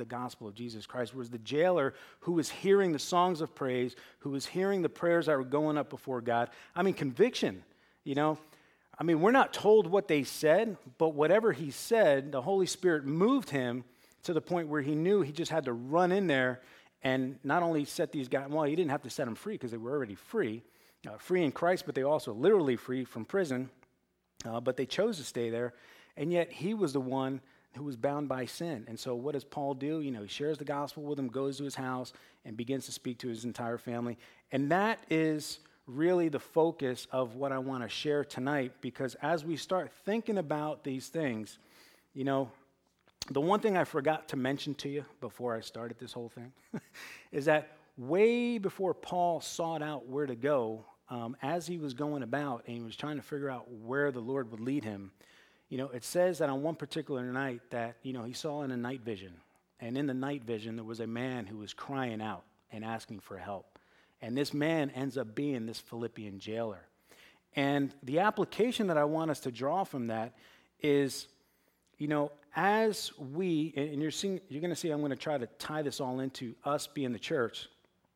the gospel of Jesus Christ, whereas the jailer who was hearing the songs of praise, who was hearing the prayers that were going up before God, conviction, we're not told what they said, but whatever he said, the Holy Spirit moved him to the point where he knew he just had to run in there and not only set these guys, well, he didn't have to set them free because they were already free in Christ, but they also literally free from prison, but they chose to stay there, and yet he was the one who was bound by sin. And so what does Paul do? He shares the gospel with him, goes to his house, and begins to speak to his entire family. And that is really the focus of what I want to share tonight, because as we start thinking about these things, the one thing I forgot to mention to you before I started this whole thing is that way before Paul sought out where to go, as he was going about and he was trying to figure out where the Lord would lead him, it says that on one particular night that, he saw in a night vision. And in the night vision, there was a man who was crying out and asking for help. And this man ends up being this Philippian jailer. And the application that I want us to draw from that is, as we, and you're going to see I'm going to try to tie this all into us being the church.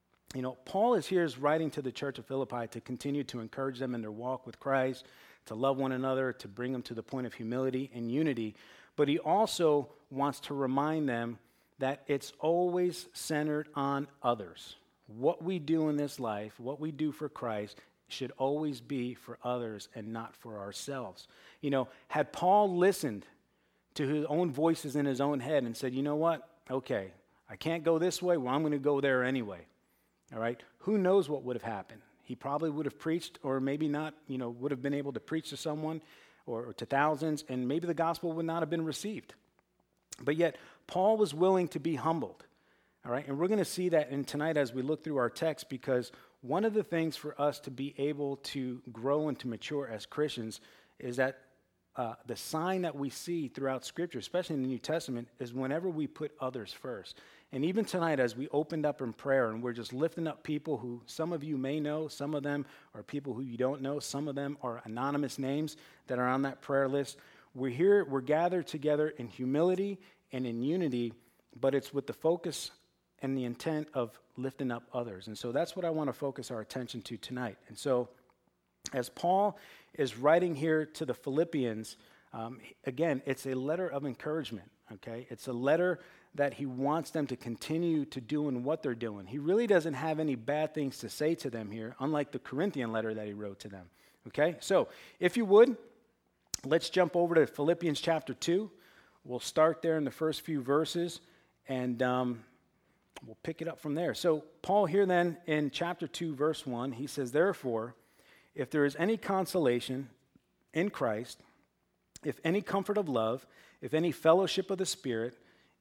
Paul is writing to the church of Philippi to continue to encourage them in their walk with Christ, to love one another, to bring them to the point of humility and unity. But he also wants to remind them that it's always centered on others. What we do in this life, what we do for Christ, should always be for others and not for ourselves. Had Paul listened to his own voices in his own head and said, you know what? Okay, I can't go this way. Well, I'm going to go there anyway. All right? Who knows what would have happened? He probably would have preached, or maybe not, would have been able to preach to someone or to thousands, and maybe the gospel would not have been received. But yet, Paul was willing to be humbled. All right? And we're going to see that in tonight as we look through our text, because one of the things for us to be able to grow and to mature as Christians is that the sign that we see throughout Scripture, especially in the New Testament, is whenever we put others first. And even tonight, as we opened up in prayer and we're just lifting up people who some of you may know, some of them are people who you don't know, some of them are anonymous names that are on that prayer list. We're gathered together in humility and in unity, but it's with the focus and the intent of lifting up others. And so that's what I want to focus our attention to tonight. And so as Paul is writing here to the Philippians, again, it's a letter of encouragement, okay? It's a letter that he wants them to continue to do in what they're doing. He really doesn't have any bad things to say to them here, unlike the Corinthian letter that he wrote to them, okay? So if you would, let's jump over to Philippians chapter 2. We'll start there in the first few verses, and we'll pick it up from there. So Paul here then in chapter 2, verse 1, he says, therefore, if there is any consolation in Christ, if any comfort of love, if any fellowship of the Spirit,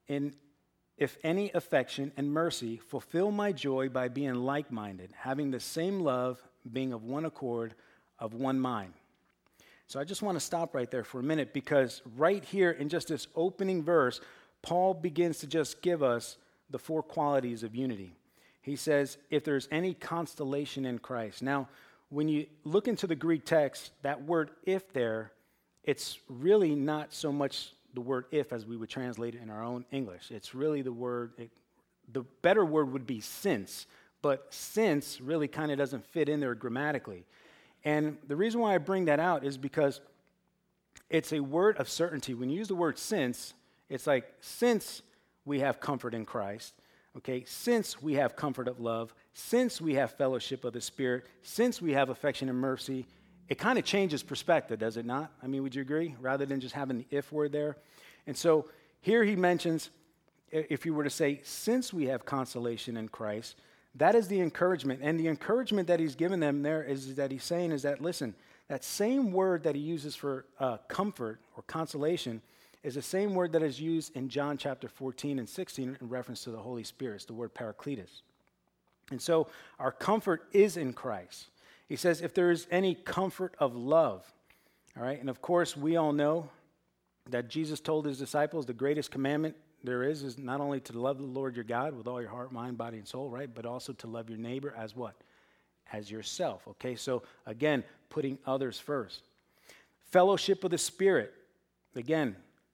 if any affection and mercy, fulfill my joy by being like-minded, having the same love, being of one accord, of one mind. So I just want to stop right there for a minute, because right here in just this opening verse, Paul begins to just give us the four qualities of unity. He says, if there's any constellation in Christ. Now, when you look into the Greek text, that word if there, it's really not so much the word if as we would translate it in our own English. It's really the better word would be since, but since really kind of doesn't fit in there grammatically. And the reason why I bring that out is because it's a word of certainty. When you use the word since, it's like, since we have comfort in Christ, okay, since we have comfort of love, since we have fellowship of the Spirit, since we have affection and mercy, it kind of changes perspective, does it not? Would you agree? Rather than just having the if word there. And so here he mentions, if you were to say, since we have consolation in Christ, that is the encouragement. And the encouragement that he's given them there is that he's saying is that, listen, that same word that he uses for comfort or consolation is the same word that is used in John chapter 14 and 16 in reference to the Holy Spirit. It's the word Paracletus. And so our comfort is in Christ. He says, if there is any comfort of love, all right? And of course, we all know that Jesus told his disciples the greatest commandment there is not only to love the Lord your God with all your heart, mind, body, and soul, right? But also to love your neighbor as what? As yourself, okay? So again, putting others first. Fellowship of the Spirit. Again,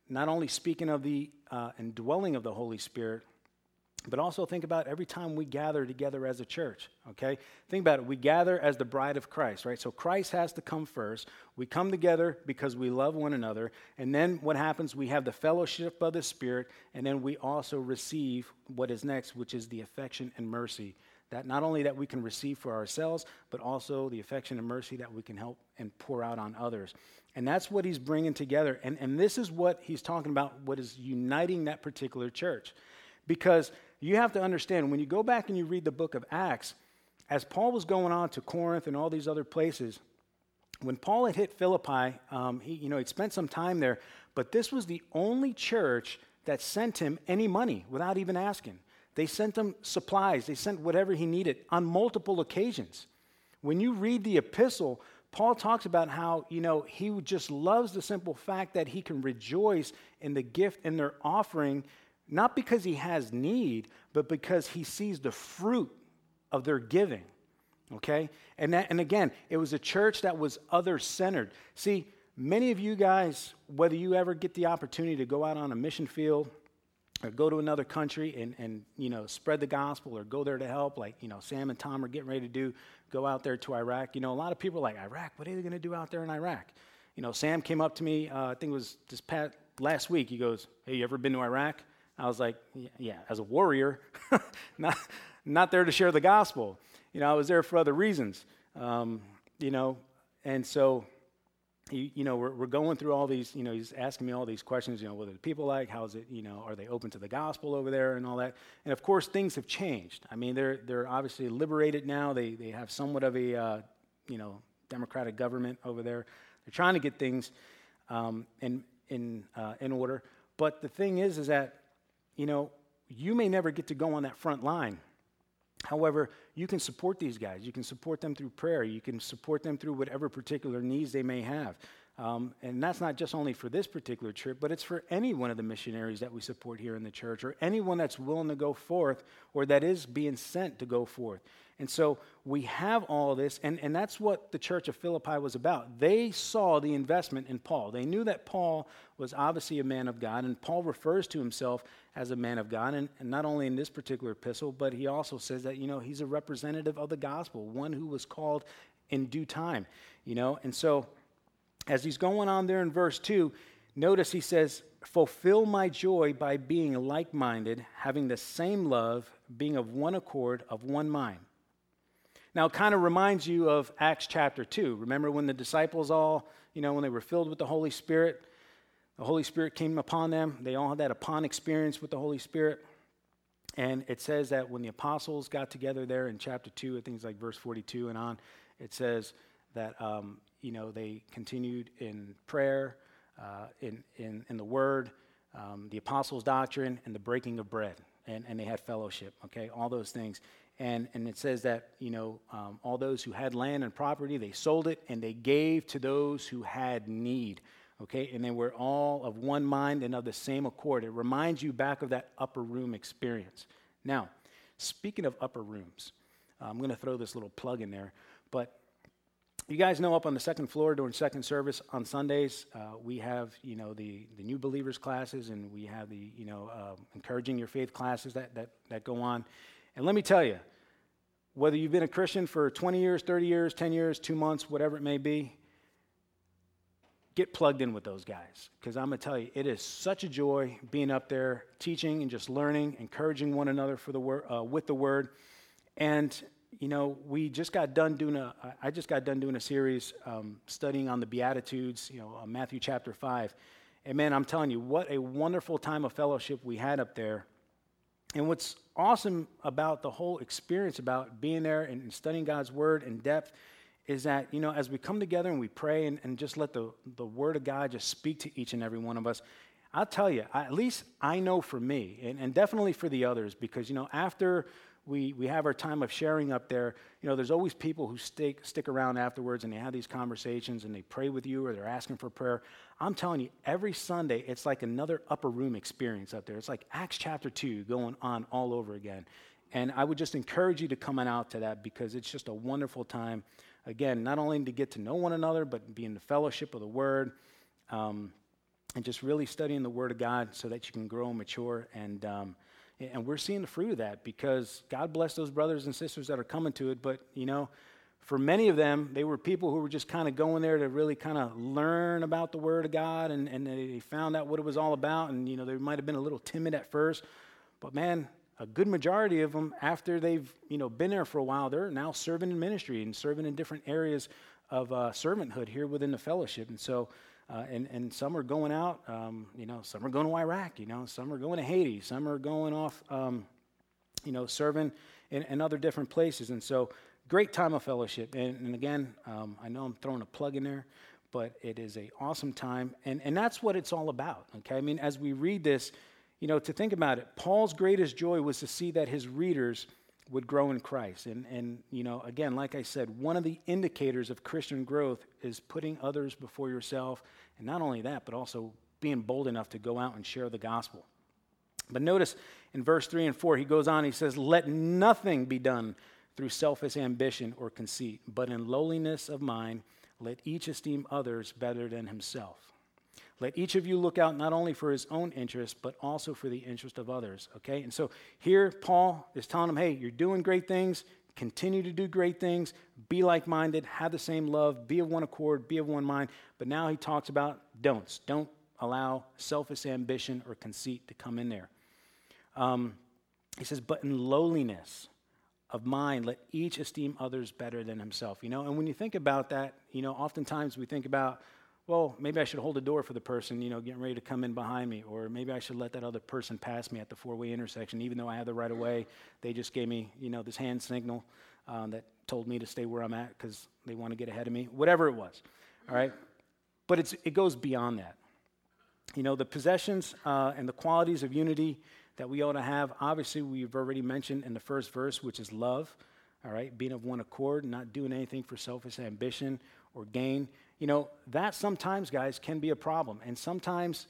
not only speaking of the indwelling of the Holy Spirit, but also think about every time we gather together as a church, okay? Think about it. We gather as the bride of Christ, right? So Christ has to come first. We come together because we love one another. And then what happens? We have the fellowship of the Spirit, and then we also receive what is next, which is the affection and mercy. That not only that we can receive for ourselves, but also the affection and mercy that we can help and pour out on others. And that's what he's bringing together. And this is what he's talking about, what is uniting that particular church. Because you have to understand, when you go back and you read the book of Acts, as Paul was going on to Corinth and all these other places, when Paul had hit Philippi, he'd spent some time there, but this was the only church that sent him any money without even asking. They sent him supplies. They sent whatever he needed on multiple occasions. When you read the epistle, Paul talks about how, he just loves the simple fact that he can rejoice in the gift and their offering, not because he has need, but because he sees the fruit of their giving, okay? And again, it was a church that was other-centered. See, many of you guys, whether you ever get the opportunity to go out on a mission field or go to another country and spread the gospel or go there to help, like, Sam and Tom are getting ready to do, go out there to Iraq. A lot of people are like, Iraq, what are they going to do out there in Iraq? Sam came up to me, I think it was last week. He goes, hey, you ever been to Iraq? I was like, yeah, as a warrior, not there to share the gospel. I was there for other reasons, and so, we're going through all these, he's asking me all these questions, what are the people like, how's it, are they open to the gospel over there and all that? And of course, things have changed. I mean, they're obviously liberated now. They have somewhat of a, democratic government over there. They're trying to get things in order. But the thing is that, you may never get to go on that front line. However, you can support these guys. You can support them through prayer. You can support them through whatever particular needs they may have. And that's not just only for this particular trip, but it's for any one of the missionaries that we support here in the church, or anyone that's willing to go forth or that is being sent to go forth. And so we have all this, and that's what the church of Philippi was about. They saw the investment in Paul. They knew that Paul was obviously a man of God, and Paul refers to himself as a man of God, and not only in this particular epistle, but he also says that, he's a representative of the gospel, one who was called in due time, And so as he's going on there in verse 2, notice he says, fulfill my joy by being like-minded, having the same love, being of one accord, of one mind. Now, it kind of reminds you of Acts chapter 2. Remember when the disciples all, when they were filled with the Holy Spirit came upon them. They all had that upon experience with the Holy Spirit. And it says that when the apostles got together there in chapter 2, I think it's like verse 42 and on, it says that, they continued in prayer, in the word, the apostles' doctrine, and the breaking of bread. And they had fellowship, okay, all those things. And it says that, all those who had land and property, they sold it, and they gave to those who had need, okay? And they were all of one mind and of the same accord. It reminds you back of that upper room experience. Now, speaking of upper rooms, I'm going to throw this little plug in there, but you guys know up on the second floor during second service on Sundays, we have, the new believers classes, and we have the, encouraging your faith classes that go on. And let me tell you, whether you've been a Christian for 20 years, 30 years, 10 years, 2 months, whatever it may be, get plugged in with those guys. Because I'm going to tell you, it is such a joy being up there, teaching and just learning, encouraging one another for the with the Word. And, we just got done doing I just got done doing a series studying on the Beatitudes, Matthew chapter 5. And man, I'm telling you, what a wonderful time of fellowship we had up there. And what's awesome about the whole experience about being there and studying God's Word in depth is that, as we come together and we pray and just let the Word of God just speak to each and every one of us, I'll tell you, at least I know for me, and definitely for the others, because, after we have our time of sharing up there, there's always people who stick around afterwards, and they have these conversations, and they pray with you, or they're asking for prayer. I'm telling you, every Sunday, it's like another upper room experience up there. It's like Acts chapter 2 going on all over again. And I would just encourage you to come on out to that, because it's just a wonderful time. Again, not only to get to know one another, but be in the fellowship of the Word. and just really studying the Word of God so that you can grow and mature. And we're seeing the fruit of that because God bless those brothers and sisters that are coming to it. But, for many of them, they were people who were just kind of going there to really kind of learn about the Word of God, and they found out what it was all about. And, they might have been a little timid at first. But, man, a good majority of them, after they've, been there for a while, they're now serving in ministry and serving in different areas of servanthood here within the fellowship. And so, and some are going out, some are going to Iraq, some are going to Haiti, some are going off, serving in other different places. And so, great time of fellowship. And again, I know I'm throwing a plug in there, but it is an awesome time. And that's what it's all about, okay? I mean, as we read this, to think about it, Paul's greatest joy was to see that his readers would grow in Christ. And again, like I said, one of the indicators of Christian growth is putting others before yourself. And not only that, but also being bold enough to go out and share the gospel. But notice in verse 3 and 4, he goes on, he says, "Let nothing be done through selfish ambition or conceit, but in lowliness of mind, let each esteem others better than himself. Let each of you look out not only for his own interest, but also for the interest of others." Okay? And so here Paul is telling them, hey, you're doing great things, continue to do great things, be like-minded, have the same love, be of one accord, be of one mind. But now he talks about don'ts. Don't allow selfish ambition or conceit to come in there. He says, but in lowliness of mind, let each esteem others better than himself. And when you think about that, oftentimes we think about, well, maybe I should hold the door for the person, getting ready to come in behind me, or maybe I should let that other person pass me at the four-way intersection, even though I have the right of way. They just gave me, this hand signal that told me to stay where I'm at because they want to get ahead of me, whatever it was, all right? But it goes beyond that. The possessions and the qualities of unity that we ought to have, obviously we've already mentioned in the first verse, which is love, all right? Being of one accord, not doing anything for selfish ambition or gain. That sometimes, guys, can be a problem. And sometimes,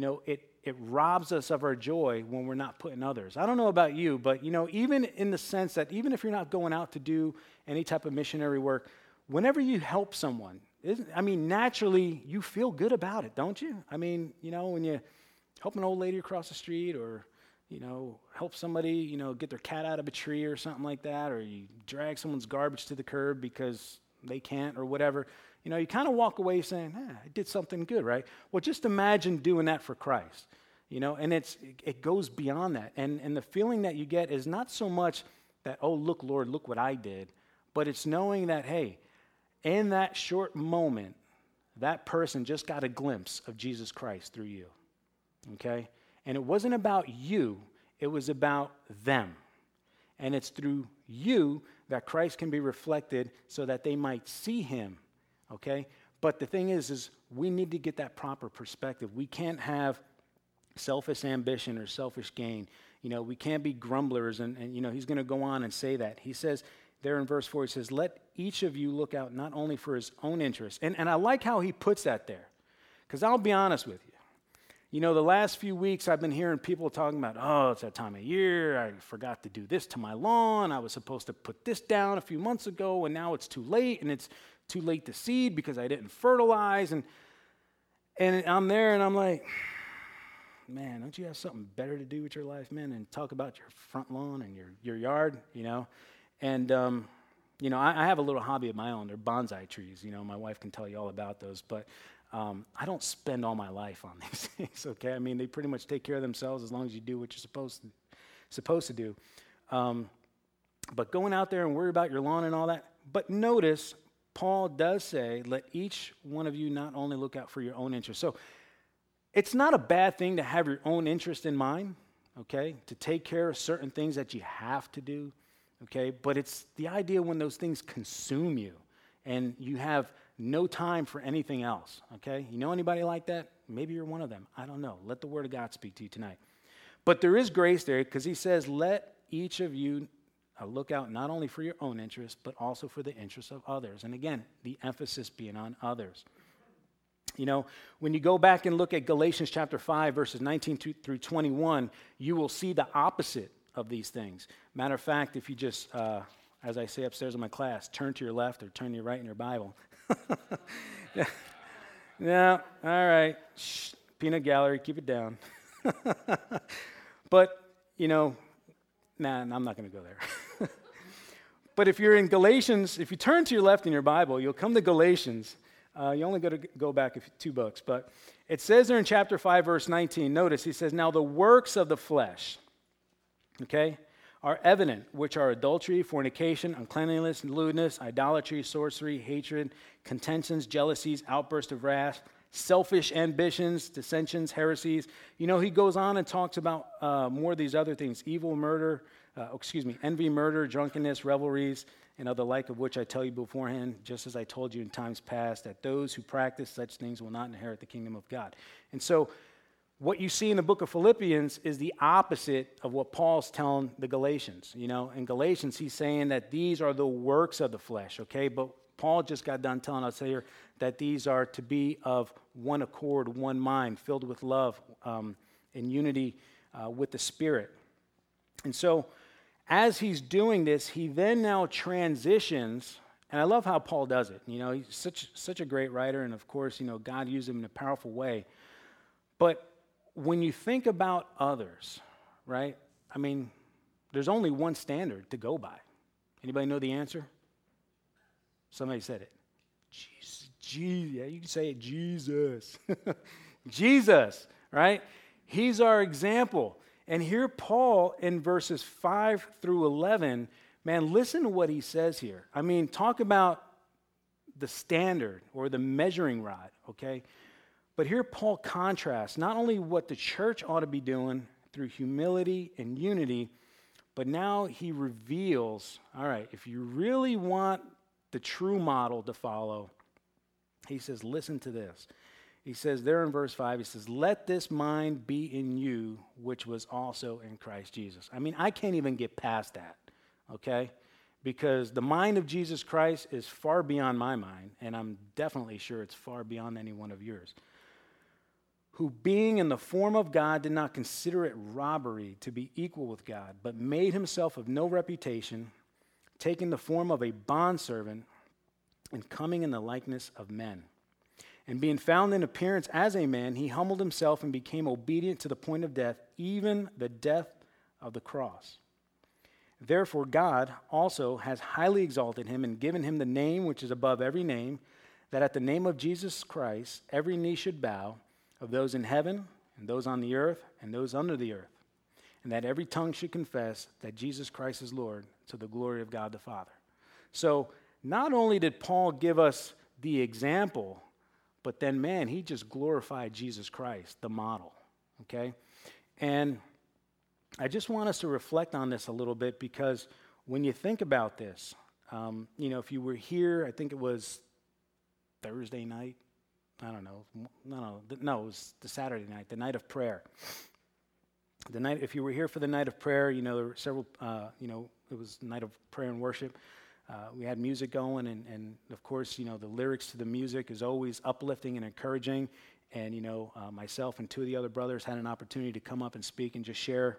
it robs us of our joy when we're not putting others. I don't know about you, but, even in the sense that even if you're not going out to do any type of missionary work, whenever you help someone, naturally you feel good about it, don't you? When you help an old lady across the street or, help somebody, get their cat out of a tree or something like that, or you drag someone's garbage to the curb because they can't or whatever, you kind of walk away saying, I did something good, right? Well, just imagine doing that for Christ, and it goes beyond that. And the feeling that you get is not so much that, oh, look, Lord, look what I did, but it's knowing that, hey, in that short moment, that person just got a glimpse of Jesus Christ through you, okay? And it wasn't about you, it was about them. And it's through you that Christ can be reflected so that they might see him, okay? But the thing is we need to get that proper perspective. We can't have selfish ambition or selfish gain. We can't be grumblers, and he's going to go on and say that. He says there in verse 4, he says, let each of you look out not only for his own interest. And I like how he puts that there, because I'll be honest with you. The last few weeks I've been hearing people talking about, oh, it's that time of year, I forgot to do this to my lawn, I was supposed to put this down a few months ago, and now it's too late, and it's too late to seed because I didn't fertilize, and I'm there, and I'm like, man, don't you have something better to do with your life, man, and talk about your front lawn and your yard, And, I have a little hobby of my own. They're bonsai trees, my wife can tell you all about those, but I don't spend all my life on these things, okay? They pretty much take care of themselves as long as you do what you're supposed to do. But going out there and worry about your lawn and all that, but notice, Paul does say, let each one of you not only look out for your own interest. So it's not a bad thing to have your own interest in mind, okay? To take care of certain things that you have to do, okay? But it's the idea when those things consume you and you have no time for anything else, okay? You know anybody like that? Maybe you're one of them. I don't know. Let the Word of God speak to you tonight. But there is grace there because he says, let each of you look out not only for your own interest, but also for the interests of others. And again, the emphasis being on others. When you go back and look at Galatians chapter 5, verses 19 through 21, you will see the opposite of these things. Matter of fact, if you just, as I say upstairs in my class, turn to your left or turn to your right in your Bible. Yeah, all right. Shh, Peanut Gallery, keep it down. But, I'm not going to go there. But if you're in Galatians, if you turn to your left in your Bible, you'll come to Galatians. You only got to go back 2 books, but it says there in chapter 5, verse 19, notice, he says, now the works of the flesh, okay, are evident, which are adultery, fornication, uncleanliness, lewdness, idolatry, sorcery, hatred, contentions, jealousies, outbursts of wrath, selfish ambitions, dissensions, heresies. He goes on and talks about more of these other things, envy, murder, drunkenness, revelries, and other like, of which I tell you beforehand, just as I told you in times past, that those who practice such things will not inherit the kingdom of God. And so what you see in the book of Philippians is the opposite of what Paul's telling the Galatians. In Galatians, he's saying that these are the works of the flesh, okay? But Paul just got done telling us here that these are to be of one accord, one mind, filled with love, in unity with the Spirit. And so as he's doing this, he then now transitions, and I love how Paul does it. He's such a great writer, and of course, God used him in a powerful way. But when you think about others, right? There's only one standard to go by. Anybody know the answer? Somebody said it. Jesus. Yeah, you can say it, Jesus. Jesus, right? He's our example. And here Paul in verses 5 through 11, man, listen to what he says here. Talk about the standard or the measuring rod, okay? But here Paul contrasts not only what the church ought to be doing through humility and unity, but now he reveals, all right, if you really want the true model to follow, he says, listen to this. He says there in verse 5, he says, let this mind be in you, which was also in Christ Jesus. I can't even get past that, okay? Because the mind of Jesus Christ is far beyond my mind, and I'm definitely sure it's far beyond any one of yours. Who being in the form of God did not consider it robbery to be equal with God, but made himself of no reputation, taking the form of a bondservant and coming in the likeness of men. And being found in appearance as a man, he humbled himself and became obedient to the point of death, even the death of the cross. Therefore God also has highly exalted him and given him the name which is above every name, that at the name of Jesus Christ every knee should bow, of those in heaven and those on the earth and those under the earth, and that every tongue should confess that Jesus Christ is Lord, to the glory of God the Father. So not only did Paul give us the example, but then, man, he just glorified Jesus Christ, the model, okay? And I just want us to reflect on this a little bit, because when you think about this, if you were here, I think it was Thursday night, I don't know, no, it was the Saturday night, the night of prayer. If you were here for the night of prayer, there were several, it was the night of prayer and worship. We had music going, and of course, the lyrics to the music is always uplifting and encouraging. And, myself and 2 of the other brothers had an opportunity to come up and speak and just share,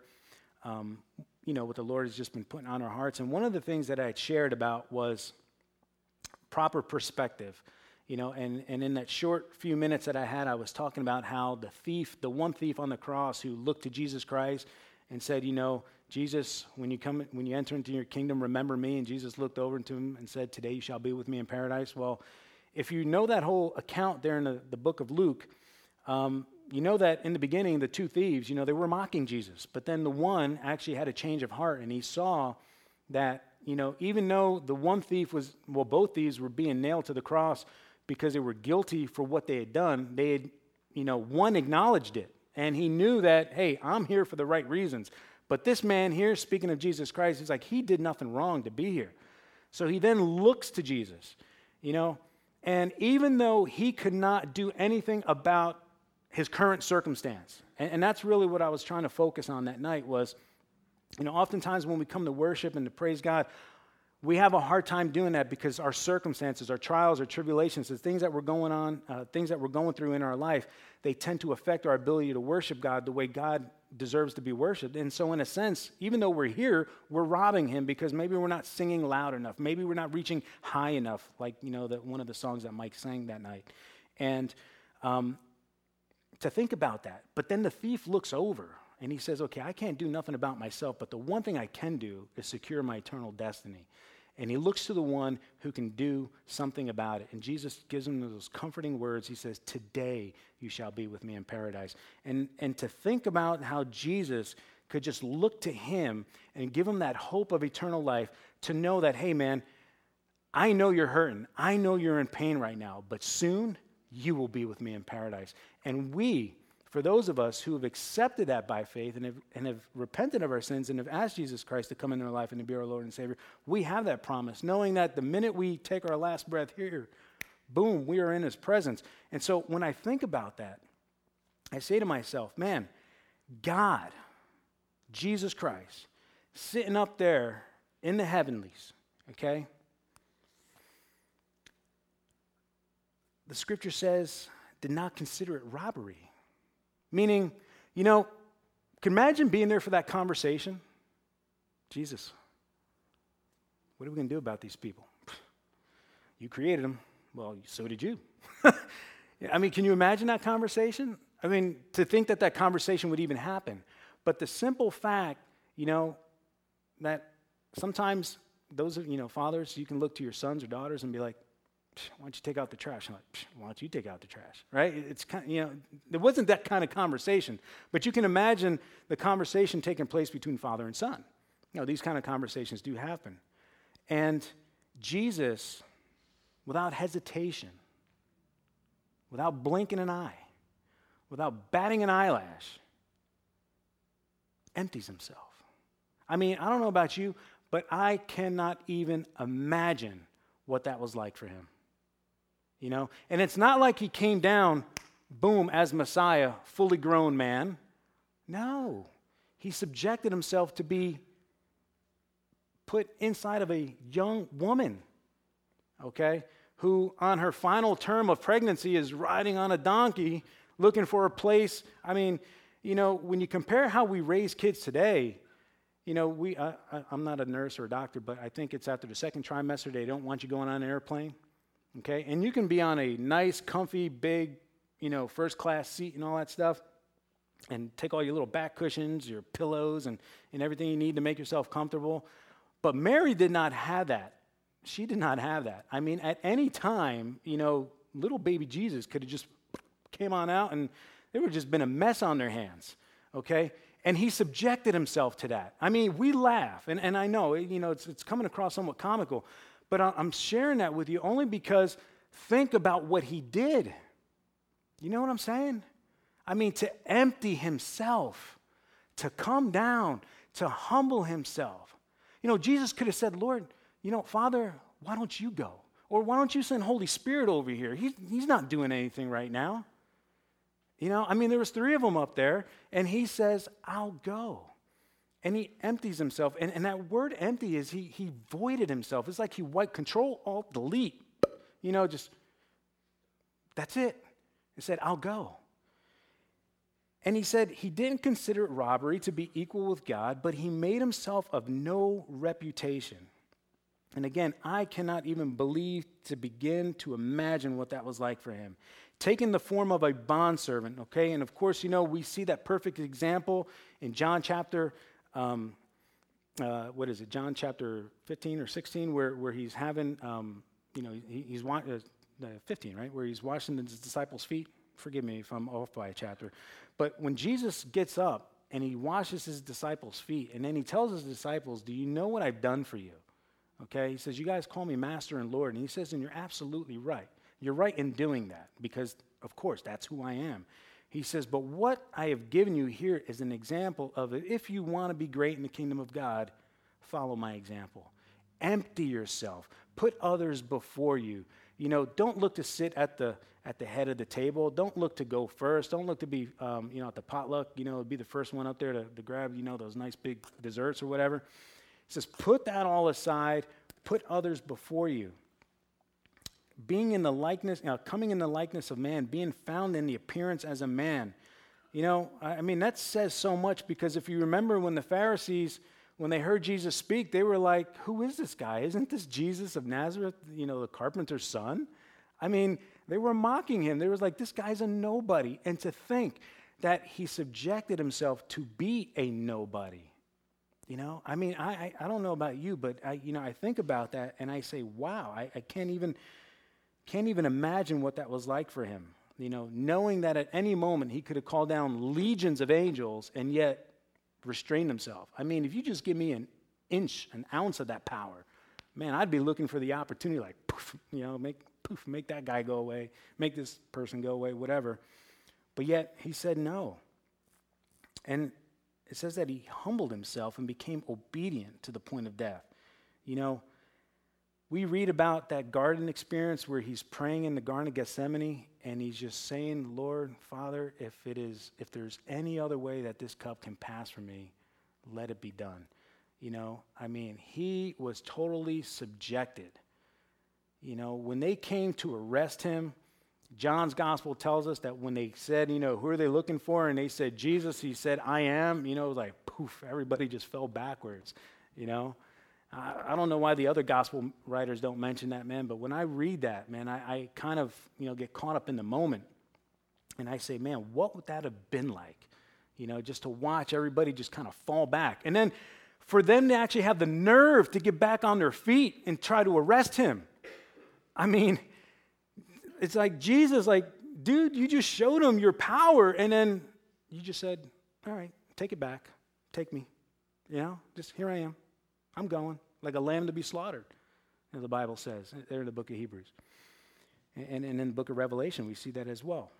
what the Lord has just been putting on our hearts. And one of the things that I had shared about was proper perspective, and in that short few minutes that I had, I was talking about how the one thief on the cross who looked to Jesus Christ and said, Jesus, when you enter into your kingdom, remember me. And Jesus looked over into him and said, today you shall be with me in paradise. Well, if you know that whole account there in the book of Luke, you know that in the beginning, the 2 thieves, they were mocking Jesus. But then the one actually had a change of heart, and he saw that, even though the one thief both thieves were being nailed to the cross because they were guilty for what they had done, they had, one acknowledged it. And he knew that, hey, I'm here for the right reasons. But this man here, speaking of Jesus Christ, he's like, he did nothing wrong to be here. So he then looks to Jesus, and even though he could not do anything about his current circumstance, and that's really what I was trying to focus on that night was, oftentimes when we come to worship and to praise God, we have a hard time doing that because our circumstances, our trials, our tribulations, the things that we're going on, things that we're going through in our life, they tend to affect our ability to worship God the way God deserves to be worshiped. And so in a sense, even though we're here, we're robbing him because maybe we're not singing loud enough. Maybe we're not reaching high enough, like, one of the songs that Mike sang that night. And to think about that. But then the thief looks over and he says, okay, I can't do nothing about myself, but the one thing I can do is secure my eternal destiny. And he looks to the one who can do something about it. And Jesus gives him those comforting words. He says, today you shall be with me in paradise. And to think about how Jesus could just look to him and give him that hope of eternal life, to know that, hey man, I know you're hurting. I know you're in pain right now, but soon you will be with me in paradise. And we, for those of us who have accepted that by faith and have repented of our sins and have asked Jesus Christ to come into our life and to be our Lord and Savior, we have that promise, knowing that the minute we take our last breath here, boom, we are in his presence. And so when I think about that, I say to myself, man, God, Jesus Christ, sitting up there in the heavenlies, okay? The scripture says, did not consider it robbery. Meaning, can imagine being there for that conversation? Jesus, what are we going to do about these people? You created them. Well, so did you. Can you imagine that conversation? To think that conversation would even happen. But the simple fact, that sometimes those, fathers, you can look to your sons or daughters and be like, why don't you take out the trash? I'm like, why don't you take out the trash, right? It's kind of, there wasn't that kind of conversation, but you can imagine the conversation taking place between father and son. These kind of conversations do happen. And Jesus, without hesitation, without blinking an eye, without batting an eyelash, empties himself. I don't know about you, but I cannot even imagine what that was like for him. And it's not like he came down, boom, as Messiah, fully grown man. No, he subjected himself to be put inside of a young woman, okay, who on her final term of pregnancy is riding on a donkey looking for a place. When you compare how we raise kids today, I'm not a nurse or a doctor, but I think it's after the second trimester, they don't want you going on an airplane. Okay, and you can be on a nice, comfy, big, first-class seat and all that stuff, and take all your little back cushions, your pillows, and everything you need to make yourself comfortable. But Mary did not have that. She did not have that. At any time, little baby Jesus could have just came on out, and there would have just been a mess on their hands, okay? And he subjected himself to that. We laugh, and I know, it's coming across somewhat comical, but I'm sharing that with you only because think about what he did. You know what I'm saying? To empty himself, to come down, to humble himself. Jesus could have said, Lord, Father, why don't you go? Or why don't you send Holy Spirit over here? He's not doing anything right now. There was 3 of them up there, and he says, I'll go. And he empties himself. And that word empty is he voided himself. It's like he wiped Control, Alt, Delete. That's it. He said, I'll go. And he said he didn't consider it robbery to be equal with God, but he made himself of no reputation. And again, I cannot even begin to imagine what that was like for him. Taking the form of a bondservant, okay? And of course, we see that perfect example in John chapter John chapter 15 or 16, where he's having, he's 15, right? Where he's washing his disciples' feet. Forgive me if I'm off by a chapter. But when Jesus gets up and he washes his disciples' feet, and then he tells his disciples, do you know what I've done for you? Okay, he says, you guys call me Master and Lord. And he says, and you're absolutely right. You're right in doing that because, of course, that's who I am. He says, but what I have given you here is an example of it. If you want to be great in the kingdom of God, follow my example. Empty yourself. Put others before you. Don't look to sit at the head of the table. Don't look to go first. Don't look to be, at the potluck, be the first one up there to grab, those nice big desserts or whatever. He says, put that all aside. Put others before you. Being in the likeness, coming in the likeness of man, being found in the appearance as a man. That says so much because if you remember when the Pharisees, when they heard Jesus speak, they were like, who is this guy? Isn't this Jesus of Nazareth, the carpenter's son? They were mocking him. They was like, this guy's a nobody. And to think that he subjected himself to be a nobody. You know, I mean, I don't know about you, but I think about that and I say, wow, I can't even imagine what that was like for him. You know, knowing that at any moment he could have called down legions of angels and yet restrained himself. I mean, if you just give me an ounce of that power, man, I'd be looking for the opportunity, like, poof, make that guy go away, make this person go away, whatever. But yet he said no. And it says that he humbled himself and became obedient to the point of death. You know, we read about that garden experience where he's praying in the Garden of Gethsemane and he's just saying, Lord, Father, if there's any other way that this cup can pass from me, let it be done. You know, I mean, he was totally subjected. You know, when they came to arrest him, John's gospel tells us that when they said, you know, who are they looking for? And they said, Jesus, he said, I am. You know, it was like, poof, everybody just fell backwards, you know. I don't know why the other gospel writers don't mention that, man, but when I read that, man, I kind of, get caught up in the moment. And I say, man, what would that have been like? You know, just to watch everybody just kind of fall back. And then for them to actually have the nerve to get back on their feet and try to arrest him. I mean, it's like Jesus, like, dude, you just showed him your power, and then you just said, all right, take it back. Take me. You know, just here I am. I'm going, like a lamb to be slaughtered, as the Bible says there in the book of Hebrews. And in the book of Revelation, we see that as well.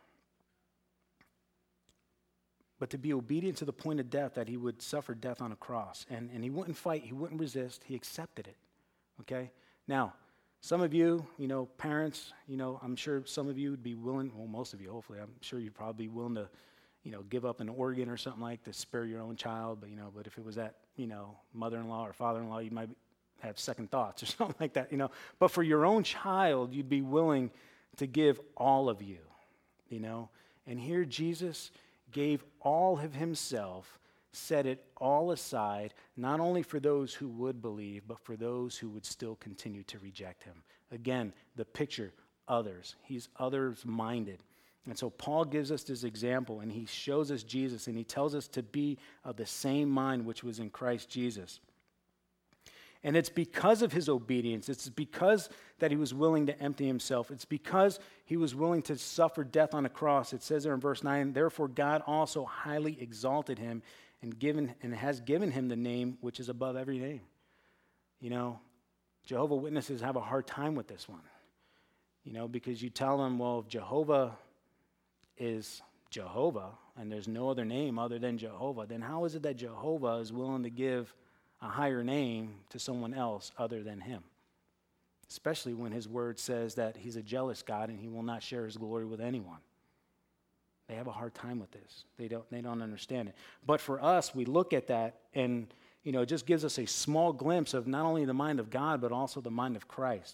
But to be obedient to the point of death, that he would suffer death on a cross. And he wouldn't fight, he wouldn't resist, he accepted it, okay? Now, some of you, parents, I'm sure some of you would be willing, well, most of you, hopefully, I'm sure you'd probably be willing to, give up an organ or something like to spare your own child. But if it was that, mother-in-law or father-in-law, you might have second thoughts or something like that, But for your own child, you'd be willing to give all of you, And here Jesus gave all of himself, set it all aside, not only for those who would believe, but for those who would still continue to reject him. Again, the picture, others. He's others-minded. And so Paul gives us this example, and he shows us Jesus, and he tells us to be of the same mind which was in Christ Jesus. And it's because of his obedience. It's because that he was willing to empty himself. It's because he was willing to suffer death on a cross. It says there in verse 9, therefore God also highly exalted him and has given him the name which is above every name. Jehovah's Witnesses have a hard time with this one. Because you tell them, well, if Jehovah is Jehovah and there's no other name other than Jehovah, then how is it that Jehovah is willing to give a higher name to someone else other than him? Especially when his word says that he's a jealous God and he will not share his glory with anyone. They have a hard time with this. They don't understand it. But for us, we look at that and, it just gives us a small glimpse of not only the mind of God, but also the mind of Christ.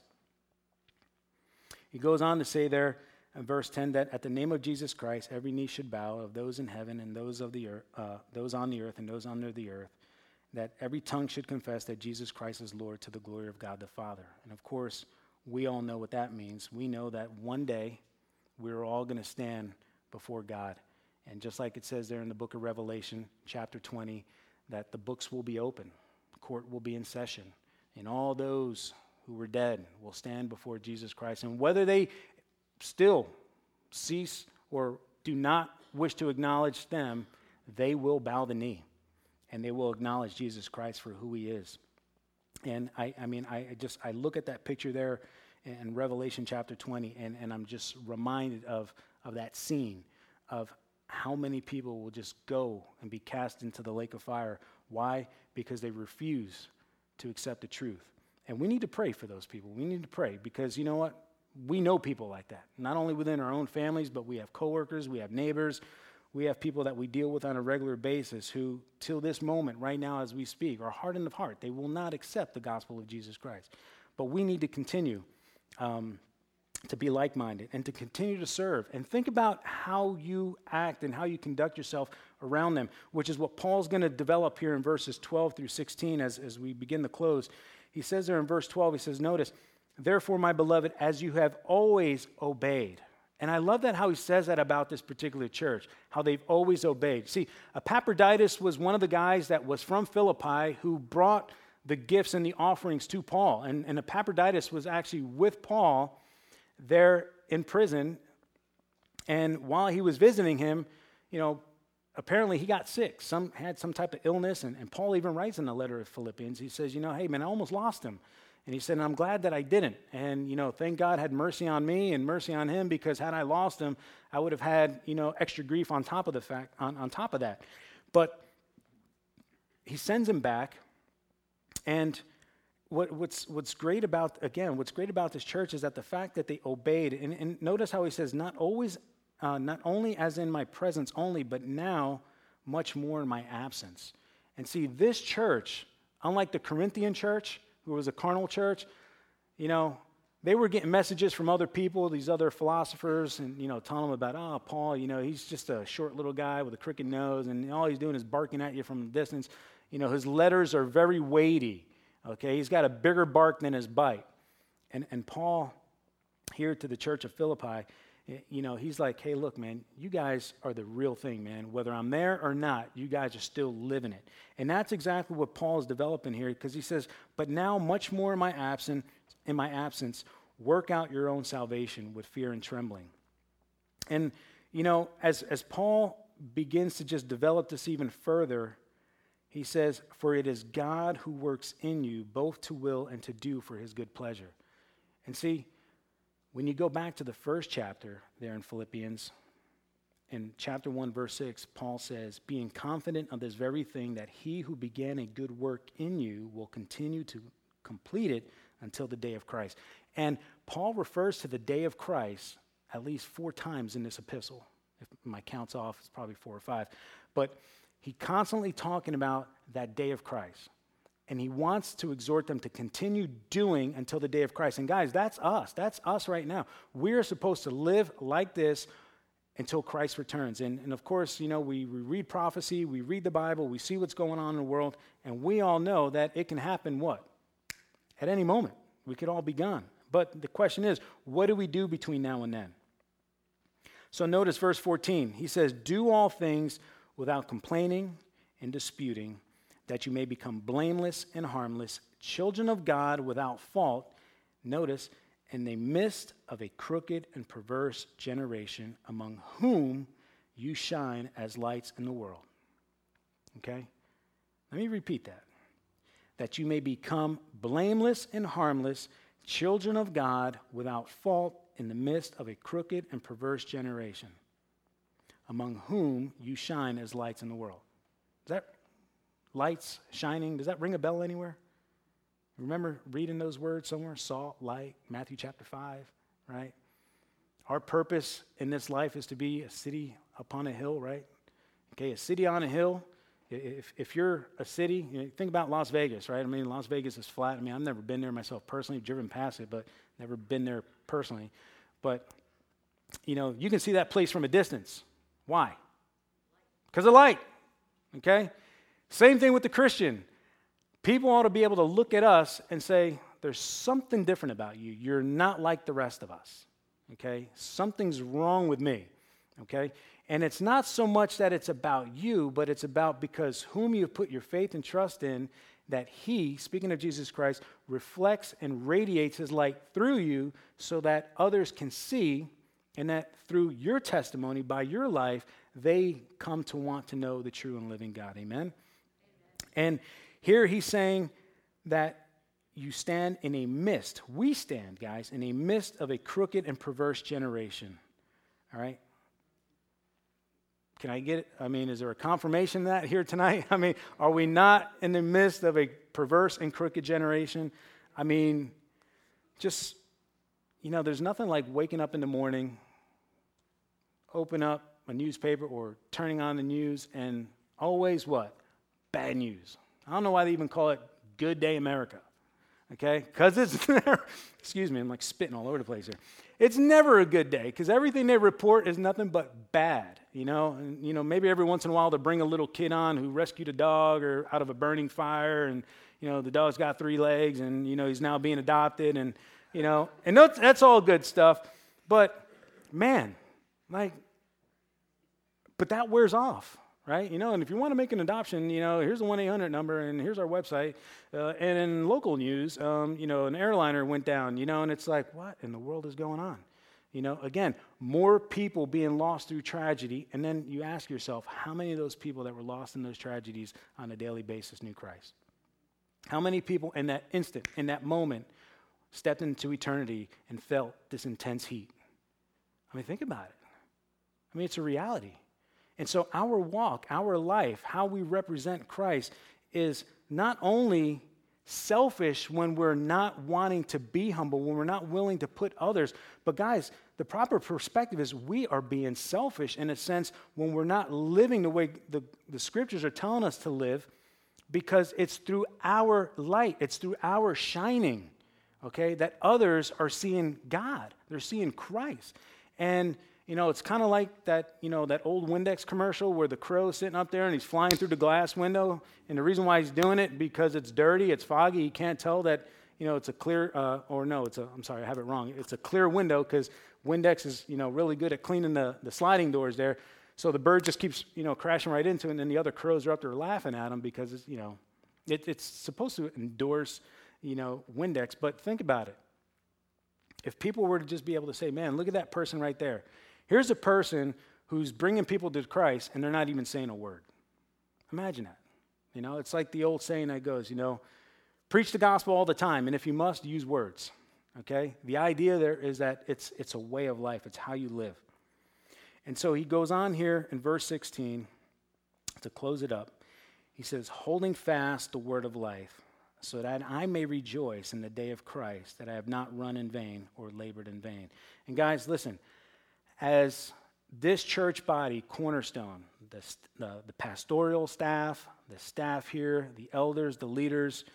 He goes on to say there in verse 10 that at the name of Jesus Christ, every knee should bow, of those in heaven and those of the earth, those on the earth and those under the earth, that every tongue should confess that Jesus Christ is Lord to the glory of God the Father. And of course, we all know what that means. We know that one day we're all going to stand before God. And just like it says there in the book of Revelation, chapter 20, that the books will be open, court will be in session, and all those who were dead will stand before Jesus Christ. And whether they still cease or do not wish to acknowledge them, they will bow the knee and they will acknowledge Jesus Christ for who he is. And I look at that picture there in Revelation chapter 20 and I'm just reminded of that scene of how many people will just go and be cast into the lake of fire. Why? Because they refuse to accept the truth. And we need to pray for those people. We need to pray because you know what? We know people like that, not only within our own families, but we have coworkers, we have neighbors, we have people that we deal with on a regular basis who, till this moment, right now as we speak, are hardened of heart. They will not accept the gospel of Jesus Christ. But we need to continue to be like-minded and to continue to serve. And think about how you act and how you conduct yourself around them, which is what Paul's going to develop here in verses 12 through 16 as we begin to close. He says there in verse 12, he says, notice, therefore, my beloved, as you have always obeyed. And I love that how he says that about this particular church, how they've always obeyed. See, Epaphroditus was one of the guys that was from Philippi who brought the gifts and the offerings to Paul. And Epaphroditus was actually with Paul there in prison. And while he was visiting him, apparently he got sick. Had some type of illness. And Paul even writes in the letter of Philippians, he says, hey, man, I almost lost him. And he said, I'm glad that I didn't. And, thank God had mercy on me and mercy on him, because had I lost him, I would have had, extra grief on top of the fact, on top of that. But he sends him back. And what's great about this church is that the fact that they obeyed, and notice how he says, not only as in my presence only, but now much more in my absence. And see, this church, unlike the Corinthian church, who was a carnal church, they were getting messages from other people, these other philosophers, and, telling them about, Paul, he's just a short little guy with a crooked nose, and all he's doing is barking at you from a distance. His letters are very weighty, okay? He's got a bigger bark than his bite. And Paul, here to the church of Philippi, he's like, hey, look, man, you guys are the real thing, man. Whether I'm there or not, you guys are still living it. And that's exactly what Paul is developing here, because he says, but now much more in my absence, work out your own salvation with fear and trembling. And, as Paul begins to just develop this even further, he says, for it is God who works in you both to will and to do for his good pleasure. And see, when you go back to the first chapter there in Philippians, in chapter 1, verse 6, Paul says, being confident of this very thing, that he who began a good work in you will continue to complete it until the day of Christ. And Paul refers to the day of Christ at least 4 times in this epistle. If my count's off, it's probably 4 or 5. But he constantly talking about that day of Christ. And he wants to exhort them to continue doing until the day of Christ. And guys, that's us. That's us right now. We're supposed to live like this until Christ returns. And of course, we read prophecy, we read the Bible, we see what's going on in the world, and we all know that it can happen what? At any moment. We could all be gone. But the question is, what do we do between now and then? So notice verse 14. He says, do all things without complaining and disputing, that you may become blameless and harmless, children of God without fault, notice, in the midst of a crooked and perverse generation, among whom you shine as lights in the world. Okay? Let me repeat that. That you may become blameless and harmless, children of God without fault, in the midst of a crooked and perverse generation, among whom you shine as lights in the world. Is that lights, shining, does that ring a bell anywhere? Remember reading those words somewhere? Salt, light, Matthew chapter 5, right? Our purpose in this life is to be a city upon a hill, right? Okay, a city on a hill. If you're a city, think about Las Vegas, right? I mean, Las Vegas is flat. I mean, I've never been there myself personally, driven past it, but never been there personally. But, you can see that place from a distance. Why? Because of light, okay? Same thing with the Christian. People ought to be able to look at us and say, there's something different about you. You're not like the rest of us, okay? Something's wrong with me, okay? And it's not so much that it's about you, but it's about because whom you put your faith and trust in, that he, speaking of Jesus Christ, reflects and radiates his light through you so that others can see, and that through your testimony, by your life, they come to want to know the true and living God. Amen? And here he's saying that you stand in a mist. We stand, guys, in a mist of a crooked and perverse generation. All right? Can I get it? I mean, is there a confirmation of that here tonight? I mean, are we not in the midst of a perverse and crooked generation? I mean, just, there's nothing like waking up in the morning, open up a newspaper or turning on the news, and always what? Bad news. I don't know why they even call it Good Day America, okay? Because it's never, excuse me, I'm like spitting all over the place here. It's never a good day because everything they report is nothing but bad, And, maybe every once in a while they'll bring a little kid on who rescued a dog or out of a burning fire, and, the dog's got 3 legs, and, he's now being adopted, and, and that's all good stuff. But man, like, but that wears off, right? And if you want to make an adoption, here's the 1-800 number, and here's our website. And in local news, an airliner went down, and it's like, what in the world is going on? Again, more people being lost through tragedy, and then you ask yourself, how many of those people that were lost in those tragedies on a daily basis knew Christ? How many people in that instant, in that moment, stepped into eternity and felt this intense heat? I mean, think about it. I mean, it's a reality. And so our walk, our life, how we represent Christ is not only selfish when we're not wanting to be humble, when we're not willing to put others, but guys, the proper perspective is we are being selfish in a sense when we're not living the way the scriptures are telling us to live, because it's through our light, it's through our shining, okay, that others are seeing God. They're seeing Christ. And it's kind of like that, that old Windex commercial where the crow's sitting up there and he's flying through the glass window. And the reason why he's doing it, because it's dirty, it's foggy, you can't tell that, it's a clear, I'm sorry, I have it wrong. It's a clear window because Windex is, really good at cleaning the sliding doors there. So the bird just keeps, crashing right into it, and then the other crows are up there laughing at him because it's, it's supposed to endorse, Windex. But think about it. If people were to just be able to say, man, look at that person right there. Here's a person who's bringing people to Christ, and they're not even saying a word. Imagine that. It's like the old saying that goes, preach the gospel all the time, and if you must, use words. Okay? The idea there is that it's a way of life. It's how you live. And so he goes on here in verse 16 to close it up. He says, holding fast the word of life, so that I may rejoice in the day of Christ, that I have not run in vain or labored in vain. And guys, listen, as this church body, Cornerstone, the pastoral staff, the staff here, the elders, the leaders,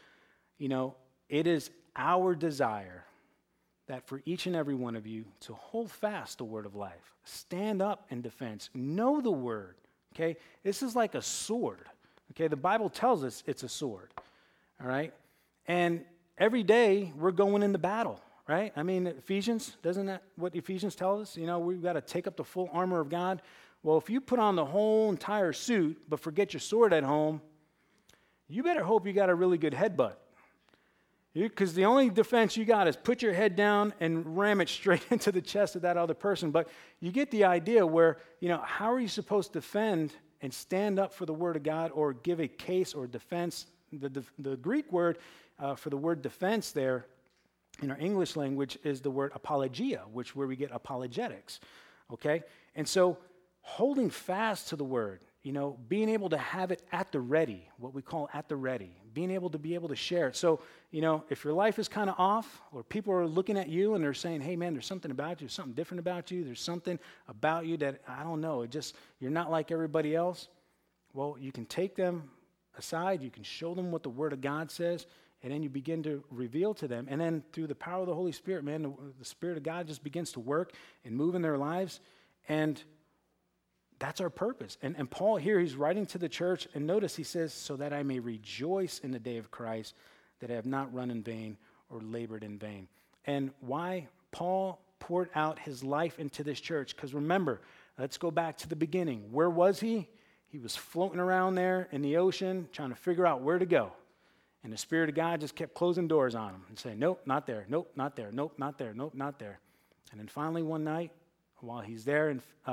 it is our desire that for each and every one of you to hold fast the word of life. Stand up in defense. Know the word, okay? This is like a sword, okay? The Bible tells us it's a sword, all right? And every day we're going into battle. Right? I mean, Ephesians, doesn't that what Ephesians tells us? We've got to take up the full armor of God. Well, if you put on the whole entire suit but forget your sword at home, you better hope you got a really good headbutt. Because the only defense you got is put your head down and ram it straight into the chest of that other person. But you get the idea where, how are you supposed to defend and stand up for the word of God or give a case or defense? The Greek word for the word defense there in our English language is the word apologia, where we get apologetics, okay? And so holding fast to the word, being able to have it at the ready, what we call at the ready, being able to share it. So, if your life is kind of off or people are looking at you and they're saying, hey, man, there's something about you, there's something different about you, there's something about you that, I don't know, you're not like everybody else. Well, you can take them aside, you can show them what the word of God says, and then you begin to reveal to them. And then through the power of the Holy Spirit, man, the Spirit of God just begins to work and move in their lives. And that's our purpose. And Paul here, he's writing to the church. And notice he says, so that I may rejoice in the day of Christ, that I have not run in vain or labored in vain. And why Paul poured out his life into this church? Because remember, let's go back to the beginning. Where was he? He was floating around there in the ocean trying to figure out where to go. And the Spirit of God just kept closing doors on him and saying, nope, not there, nope, not there, nope, not there, nope, not there. And then finally one night, while he's there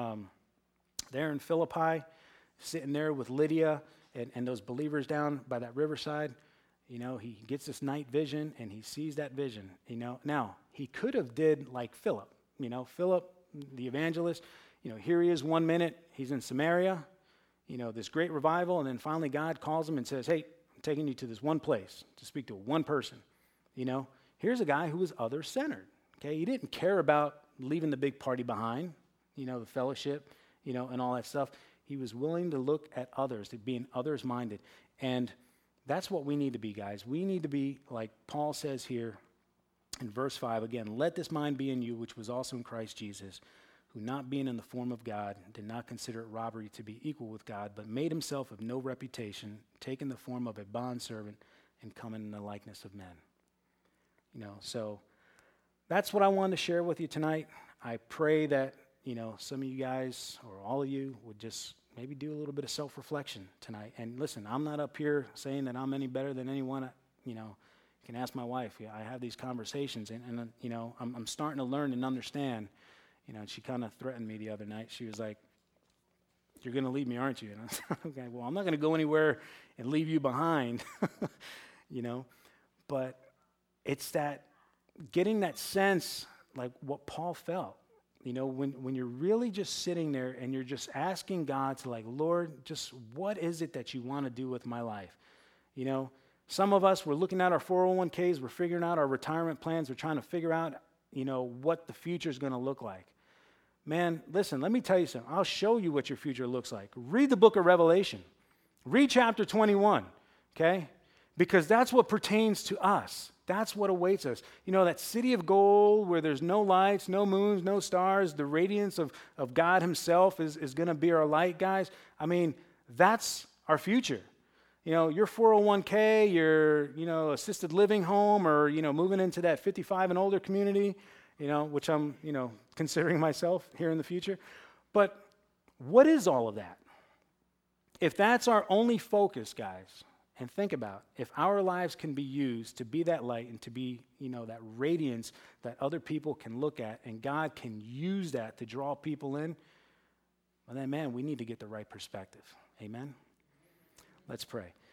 in Philippi, sitting there with Lydia and those believers down by that riverside, he gets this night vision and he sees that vision, Now, he could have did like Philip, Philip, the evangelist, here he is 1 minute, he's in Samaria, this great revival, and then finally God calls him and says, hey, I'm taking you to this one place to speak to one person. Here's a guy who was other-centered. Okay, he didn't care about leaving the big party behind, the fellowship, and all that stuff. He was willing to look at others, to being others-minded. And that's what we need to be, guys. We need to be, like Paul says here in verse 5, again, let this mind be in you, which was also in Christ Jesus, who not being in the form of God, did not consider it robbery to be equal with God, but made himself of no reputation, taking the form of a bondservant and coming in the likeness of men. So that's what I wanted to share with you tonight. I pray that, some of you guys or all of you would just maybe do a little bit of self-reflection tonight. And listen, I'm not up here saying that I'm any better than anyone. You can ask my wife. Yeah, I have these conversations, and I'm starting to learn and understand. And she kind of threatened me the other night. She was like, "You're going to leave me, aren't you?" And I said, "Okay, well, I'm not going to go anywhere and leave you behind." But it's that getting that sense, like what Paul felt. When you're really just sitting there and you're just asking God to, like, Lord, just what is it that you want to do with my life? Some of us, we're looking at our 401ks, we're figuring out our retirement plans, we're trying to figure out, what the future is going to look like. Man, listen, let me tell you something. I'll show you what your future looks like. Read the book of Revelation. Read chapter 21, okay? Because that's what pertains to us. That's what awaits us. That city of gold where there's no lights, no moons, no stars, the radiance of God himself is going to be our light, guys. I mean, that's our future. Your 401k, your, assisted living home, or, moving into that 55 and older community, which I'm, considering myself here in the future. But what is all of that? If that's our only focus, guys, and think about if our lives can be used to be that light and to be, that radiance that other people can look at, and God can use that to draw people in, well then, man, we need to get the right perspective. Amen? Let's pray.